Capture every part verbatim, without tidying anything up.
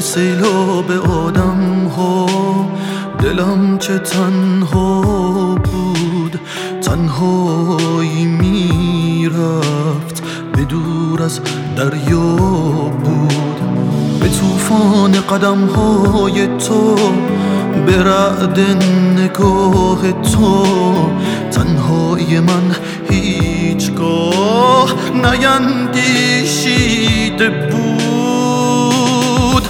سیلاب آدم ها دلم چه تنها بود، تنهایی میرفت به دور از دریا بود. به طوفان قدم های تو، به رعد نگاه تو، تنهایی من هیچگاه نیندیشیده بود.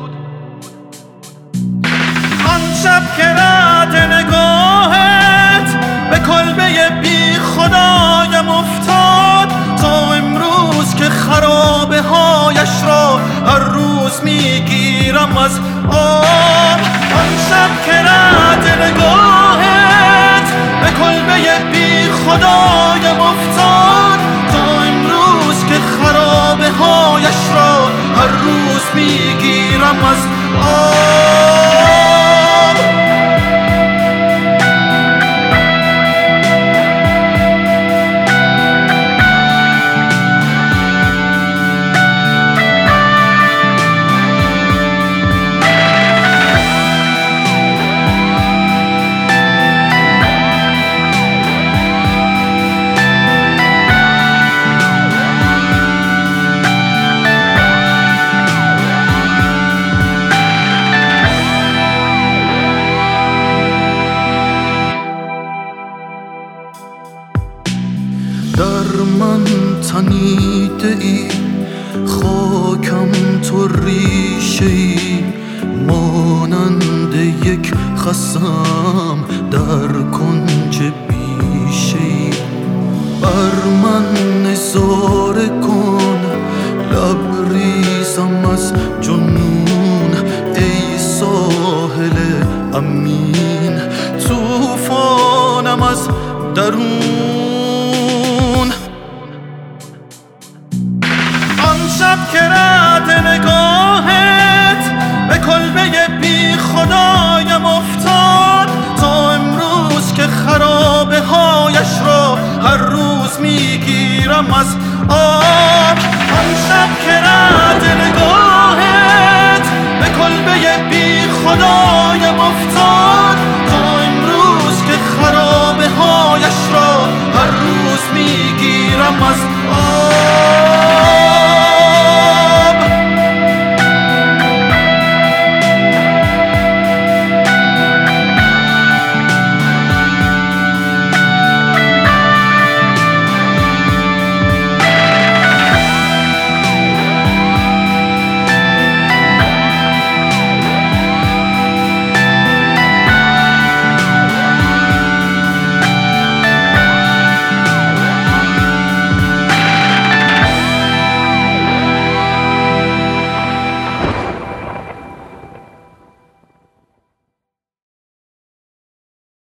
آن شب که رعد نگاهت به کلبه بی خدایم افتاد، تا امروز که خرابه هایش را هر روز میگیرم از آب. آن شب که رعد نگاهت به کلبه بی خدایم افتاد، تا امروز که خرابه هایش را هر روز میگیرم از آب. در من تنیده ای خاکم تو ریشه ای، مانند یک خصم در کنج بیشه ای. بر من نظاره کن لبریزم از جنون، ای ساحل امین طوفانم از درون. آن شب که رعد نگاهت به کلبه بی خدایم افتاد، تا امروز که خرابه هایش را هر روز میگیرم از آب. آن شب که رعد نگاهت